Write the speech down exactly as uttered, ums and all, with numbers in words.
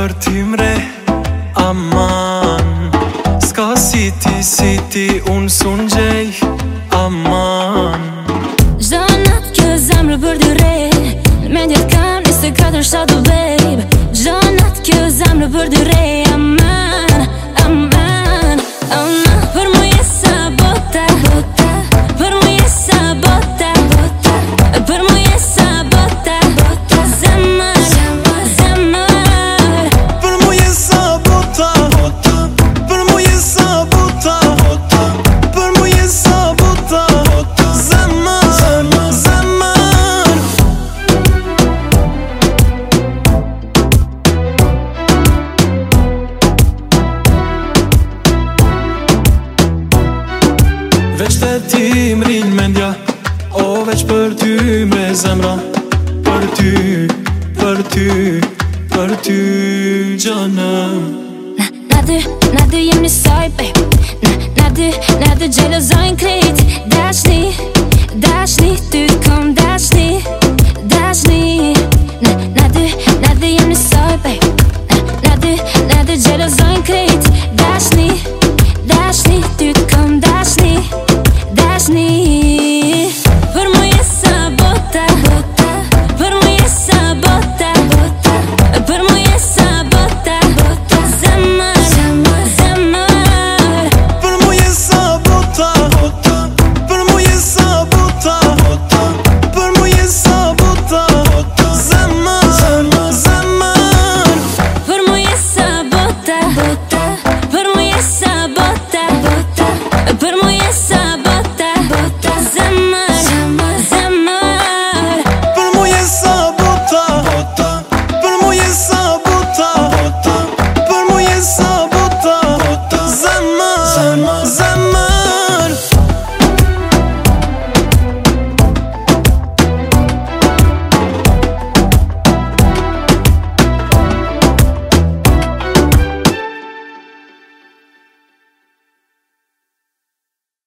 për ty mre, aman. Ska si ti, si ti, unë sun gjej, aman. Gjdo nat kjo zemrë për dy re, në mendjet kam njëzet e katër shtatë babe. Gjdo nat kjo zemrë për dy re, aman, aman, aman. Për mu jesa bota, bota. Për mu jesa bota, bota. Për mu jesa bota, bota. Zemër, zemër. Për mu jesa bota, bota. Për mu jesa bota, bota. Për mu jesa bota, bota. Zemër, zemër. Veç të ti m'rin mendja, o veç për ty me zemra. Për ty, për ty, për ty gjanëm. Na, na dy, na dy jem njësoj, babe. Na, na dy, na dy gjelozojnë krejt. Dashni, dashni, ty t'kom dashni, dashni. Na, na dy, na dy jem njësoj, babe. Na, na dy, na dy gjelozojnë krejt. Dashni, dashni, ty t'kom dashni, dashni.